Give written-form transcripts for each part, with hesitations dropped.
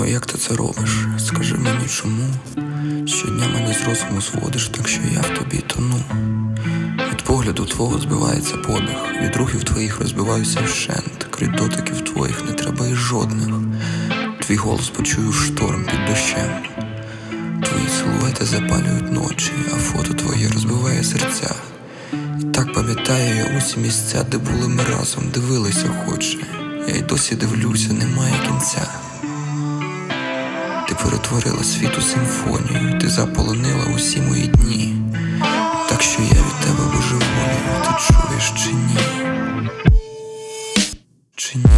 як ти це робиш? Скажи мені чому? Щодня мене з розуму зводиш, так що я в тобі тону. Від погляду твого збивається подих, від рухів твоїх розбиваюся вщент. Крім дотиків твоїх не треба і жодних. Твій голос почую шторм під дощем. Твої силуети запалюють ночі, а фото твоє розбиває серця. І так пам'ятаю я усі місця, де були ми разом, дивилися охоче. Я й досі дивлюся, немає кінця. Ти перетворила світ у симфонію, ти заполонила усі мої дні. Так що я від тебе божеволію, ти чуєш чи ні? Чи ні?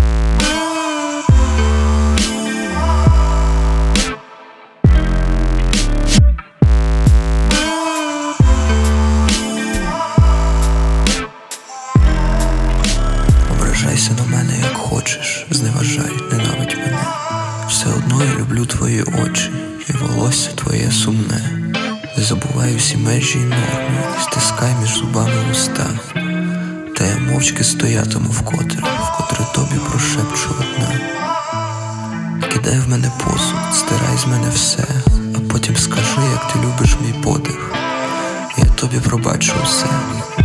Ображайся на мене як хочеш, зневажай, ненавидь мене. Все одно я люблю твої очі, і волосся твоє сумне. Не забувай усі межі й норми, стискай між зубами уста. Та я мовчки стоятиму вкотре тобі прошепчу одна. Кидай в мене посуд, стирай з мене все, а потім скажи, як ти любиш мій подих. Я тобі пробачу все.